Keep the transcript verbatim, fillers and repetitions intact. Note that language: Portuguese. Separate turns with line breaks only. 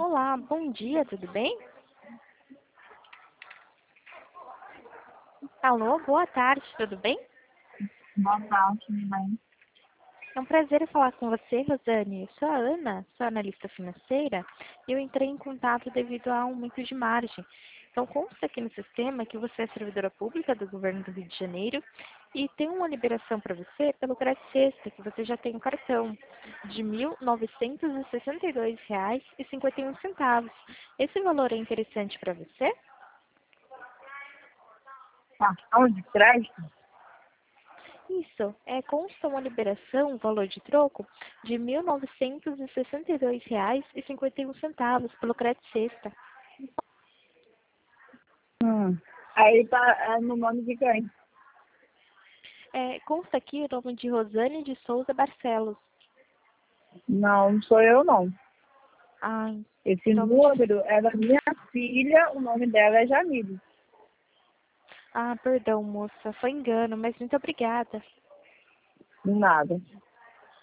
Olá, bom dia, tudo bem? Alô, boa tarde, tudo bem?
Boa tarde, mãe.
É um prazer falar com você, Rosane. Eu sou a Ana, sou analista financeira e eu entrei em contato devido a aumento de margem. Então, consta aqui no sistema que você é servidora pública do governo do Rio de Janeiro e tem uma liberação para você pelo Grátis Sexta, que você já tem um cartão de mil novecentos e sessenta e dois reais e cinquenta e um centavos. Esse valor é interessante para você?
Cartão de crédito?
Isso, é, consta uma liberação, valor de troco, de mil novecentos e sessenta e dois reais e cinquenta e um centavos pelo Crédito Sexta.
Hum. Aí tá é, no nome de quem?
É, consta aqui o nome de Rosane de Souza Barcelos.
Não, não sou eu, não.
Ai,
Esse
então, me des-
número é da minha filha, o nome dela é Jamile.
ah, perdão, moça, foi engano, mas muito obrigada.
De nada.